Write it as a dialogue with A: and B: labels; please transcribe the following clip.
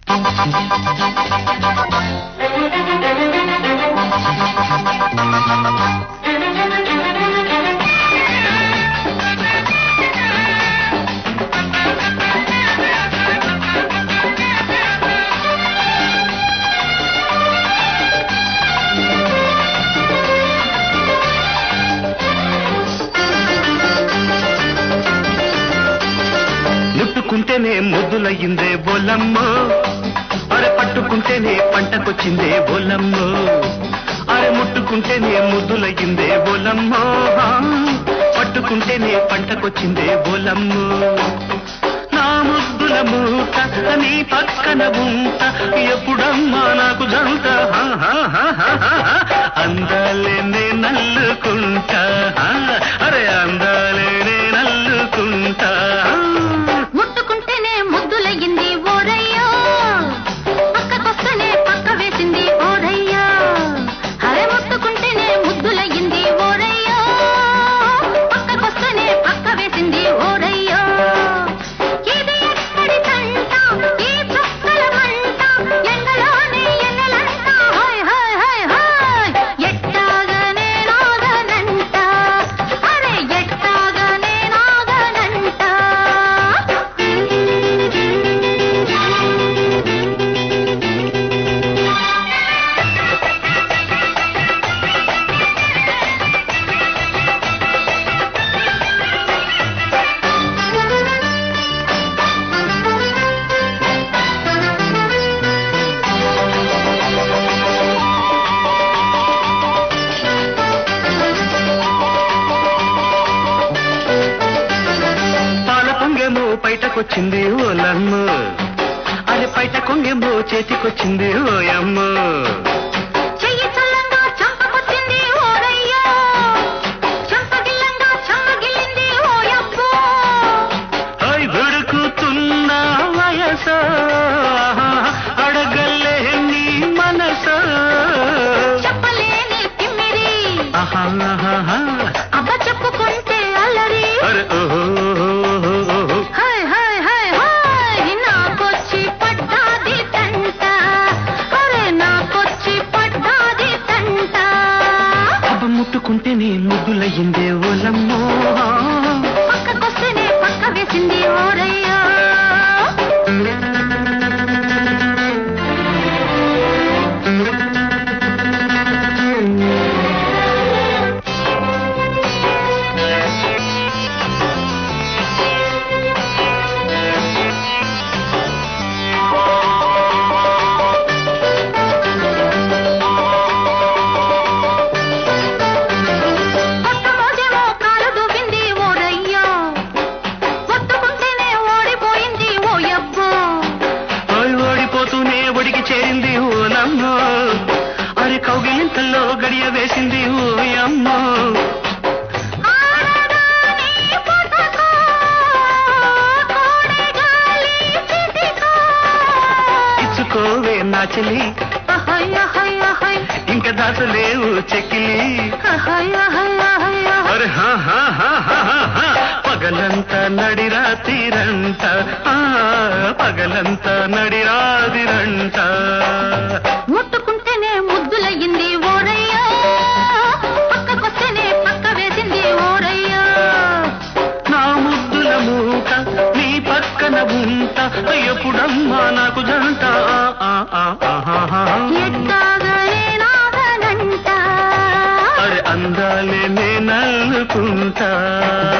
A: ముట్టుకుంటేనే ముద్దులయ్యిందే బోలమ్మో, అరే పట్టుకుంటేనే పంటకొచ్చిందే బోలమ్మో, అరే ముట్టుకుంటేనే ముద్దులయ్యిందే బోలమ్మో, పట్టుకుంటేనే పంటకొచ్చిందే బోలమ్మో. నా ముద్దుల మూట నీ పక్కన ఉంట, ఎప్పుడమ్మా నాకు జంట, అందాలే నే నల్లుకుంటా, అరే అందాలే నే నల్లుకుంటా. బయటకొచ్చింది ఓలమ్మో, అది బయట కొంగేమో చేతికొచ్చింది ఓయమ్మో.
B: చెయ్యి చల్లంగా చంపకొచ్చింది ఓరయ్యో, చంపగిల్లంగా చమ్మగిల్లింది ఓయబ్బో.
A: అయ్ వెడుకుతున్న వయసో, అడగలే నీ మనసో,
B: చెప్పలేని తిమ్మిరి అబ్బ చెప్పుకుంటే అల్లరి.
A: అరే ఓహో ముట్టుకుంటేనే ముద్దులయ్యిందే ఓలమ్మో,
B: పక్కకొస్తేనే పక్క వేసింది ఓరయ్యో. అరే కౌగిలింతల్లో గడియ వేసింది ఓయమ్మో. ఇచ్చుకోవే నా చెలి, ఇంకా దాచలేవు చెక్కిలి. అరే పగలంతా నడిరాతిరంట, పగలంతా నడిరాదిరంట. ముట్టుకుంటేనే ముద్దులయ్యింది ఓరయ్యో, పక్కకొస్తేనే పక్క వేసింది ఓరయ్యో.
A: నా ముద్దుల మూట నీ పక్కన ఉంట, ఎప్పుడమ్మా నాకు జంట,
B: ఎట్టాగనే నాదనంట,
A: అరే అందాలే నే నల్లుకుంటా.